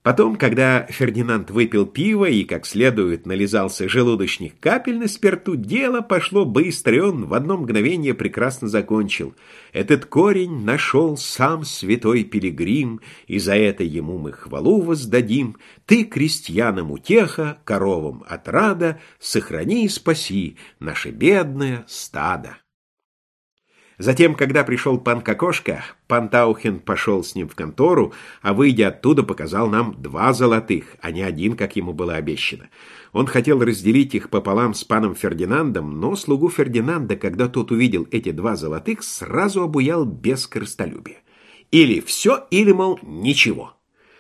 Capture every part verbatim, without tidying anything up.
Потом, когда Фердинанд выпил пиво и как следует нализался желудочных капель на спирту, дело пошло быстро, и он в одно мгновение прекрасно закончил. Этот корень нашел сам святой Пилигрим, и за это ему мы хвалу воздадим. Ты крестьянам утеха, коровам отрада, сохрани и спаси наше бедное стадо. Затем, когда пришел пан Кокошка, пан Таухен пошел с ним в контору, а, выйдя оттуда, показал нам два золотых, а не один, как ему было обещано. Он хотел разделить их пополам с паном Фердинандом, но слугу Фердинанда, когда тот увидел эти два золотых, сразу обуял без корыстолюбия. Или все, или, мол, ничего.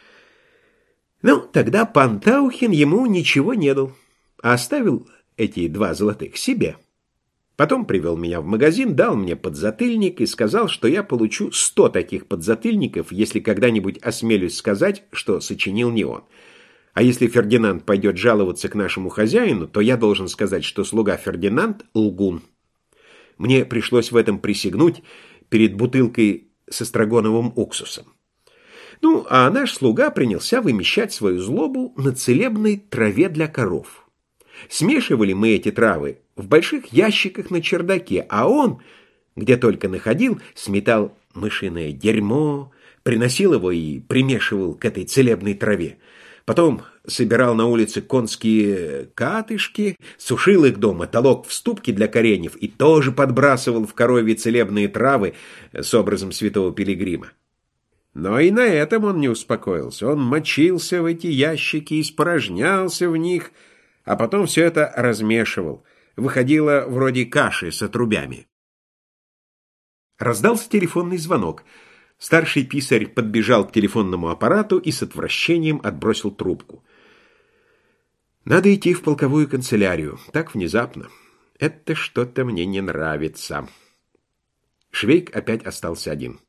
Ну, тогда пан Таухен ему ничего не дал, а оставил эти два золотых себе. Потом привел меня в магазин, дал мне подзатыльник и сказал, что я получу сто таких подзатыльников, если когда-нибудь осмелюсь сказать, что сочинил не он. А если Фердинанд пойдет жаловаться к нашему хозяину, то я должен сказать, что слуга Фердинанд — лгун. Мне пришлось в этом присягнуть перед бутылкой с эстрагоновым уксусом. Ну, а наш слуга принялся вымещать свою злобу на целебной траве для коров. Смешивали мы эти травы в больших ящиках на чердаке, а он, где только находил, сметал мышиное дерьмо, приносил его и примешивал к этой целебной траве. Потом собирал на улице конские катышки, сушил их дома, толок в ступки для кореньев и тоже подбрасывал в коровьи целебные травы с образом святого Пилигрима. Но и на этом он не успокоился. Он мочился в эти ящики, испорожнялся в них, а потом все это размешивал. Выходило вроде каши с отрубями. Раздался телефонный звонок. Старший писарь подбежал к телефонному аппарату и с отвращением отбросил трубку. Надо идти в полковую канцелярию. Так внезапно. Это что-то мне не нравится. Швейк опять остался один.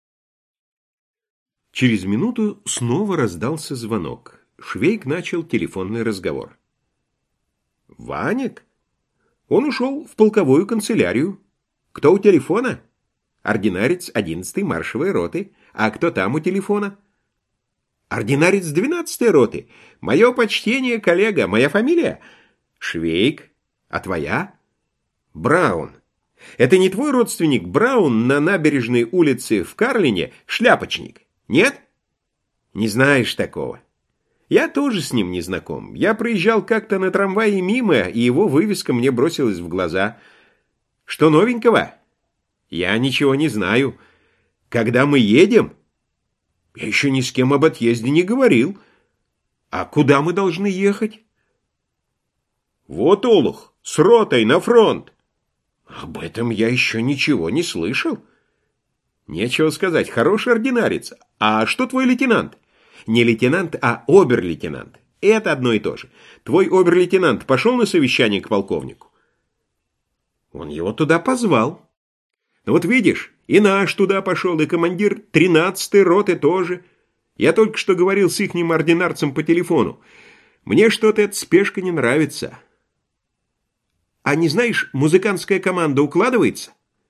Через минуту снова раздался звонок. Швейк начал телефонный разговор. «Ваник? Он ушел в полковую канцелярию. Кто у телефона? Ординарец одиннадцатой маршевой роты. А кто там у телефона? Ординарец двенадцатой роты. Мое почтение, коллега. Моя фамилия? Швейк. А твоя? Браун. Это не твой родственник Браун на набережной улице в Карлине, шляпочник? Нет? Не знаешь такого. Я тоже с ним не знаком. Я проезжал как-то на трамвае мимо, и его вывеска мне бросилась в глаза. Что новенького? Я ничего не знаю. Когда мы едем? Я еще ни с кем об отъезде не говорил. А куда мы должны ехать? Вот, Олух, с ротой на фронт. Об этом я еще ничего не слышал. Нечего сказать, хороший ординарец. А что твой лейтенант? Не лейтенант, а обер-лейтенант. Это одно и то же. Твой обер-лейтенант пошел на совещание к полковнику? Он его туда позвал. Ну вот видишь, и наш туда пошел, и командир тринадцатой роты тоже. Я только что говорил с ихним ординарцем по телефону. Мне что-то эта спешка не нравится. А не знаешь, музыкантская команда укладывается?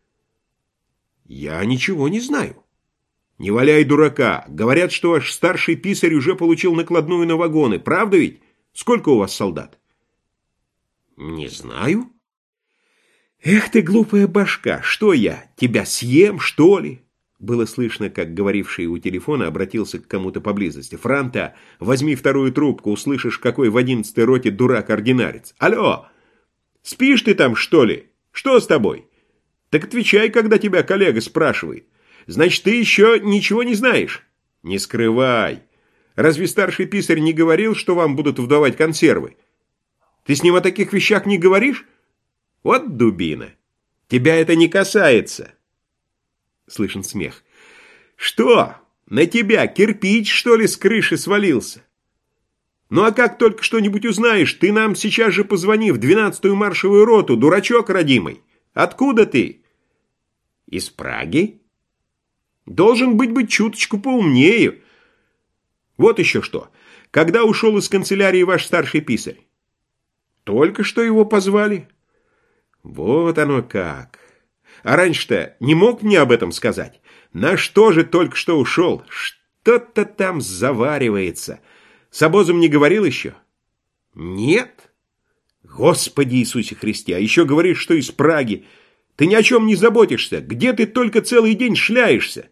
Я ничего не знаю. Не валяй дурака. Говорят, что ваш старший писарь уже получил накладную на вагоны. Правда ведь? Сколько у вас солдат? Не знаю. Эх ты, глупая башка. Что я, тебя съем, что ли? Было слышно, как говоривший у телефона обратился к кому-то поблизости. Франта, возьми вторую трубку, услышишь, какой в одиннадцатой роте дурак-ординарец. Алло, спишь ты там, что ли? Что с тобой? Так отвечай, когда тебя коллега спрашивает. Значит, ты еще ничего не знаешь? Не скрывай. Разве старший писарь не говорил, что вам будут выдавать консервы? Ты с ним о таких вещах не говоришь? Вот дубина. Тебя это не касается. Слышен смех. Что? На тебя кирпич, что ли, с крыши свалился? Ну а как только что-нибудь узнаешь, ты нам сейчас же позвони в двенадцатую маршевую роту, дурачок родимый. Откуда ты? Из Праги? Должен быть быть чуточку поумнее. Вот еще что. Когда ушел из канцелярии ваш старший писарь? Только что его позвали. Вот оно как. А раньше-то не мог мне об этом сказать? На что же только что ушел? Что-то там заваривается. С обозом не говорил еще? Нет? Господи Иисусе Христе, а еще говоришь, что из Праги. Ты ни о чем не заботишься. Где ты только целый день шляешься?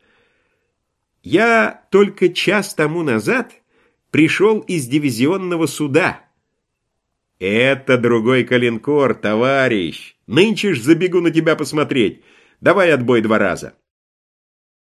Я только час тому назад пришел из дивизионного суда. Это другой калинкор, товарищ. Нынче ж забегу на тебя посмотреть. Давай отбой два раза.